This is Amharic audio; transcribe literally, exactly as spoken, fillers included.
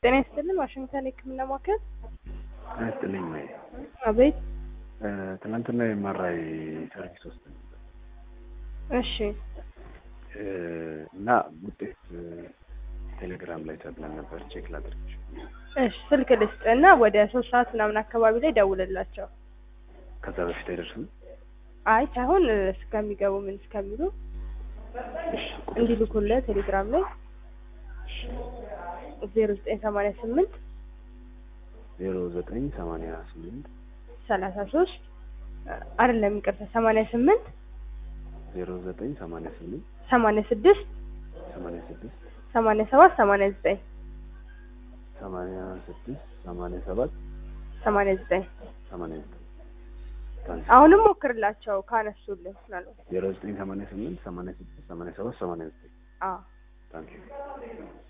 ጤና ይስጥልኝ ዋሽንግተን የህክምና ማዕከል። አይስጥልኝ ነው። አቤት። ትናንትና የማራይ ሰርቪስ ውስጥ ነበር። እሺ። እና ውጤት ቴሌግራም ላይ ተብለን ነበር ቼክ ላድርግሽ። እሺ ስልክ ልስጥና ወደ ሶስት ሰዓት ምናምን አካባቢ ላይ ደውልላቸው። ከዛ በፊት አይደርስም? አይ ሳይሆን እስከሚገቡ ምን እስከሚሉ እንዲልኩልህ ቴሌግራም ላይ ዜሮ ዘጠኝ ሰማንያ ስምንት ዜሮ ዘጠኝ ሰማንያ ስምንት ሰላሳ ሶስት አይደለም ይቅርታ ሰማንያ ስምንት ዜሮ ዘጠኝ ሰማንያ ስምንት ሰማንያ ስድስት ሰማንያ ስድስት ሰማንያ ሰባት ሰማንያ ዘጠኝ ሰማንያ ስድስት ሰማንያ ሰባት ሰማንያ ዘጠኝ ሰማንያ ዘጠኝ አሁንም ሞክርላቸው ካነሱልህ ማለት ነው። ዜሮ ዘጠኝ ሰማንያ ስምንት ሰማንያ ስድስት ሰማንያ ሰባት ሰማንያ ዘጠኝ አዎ ታንኪዩ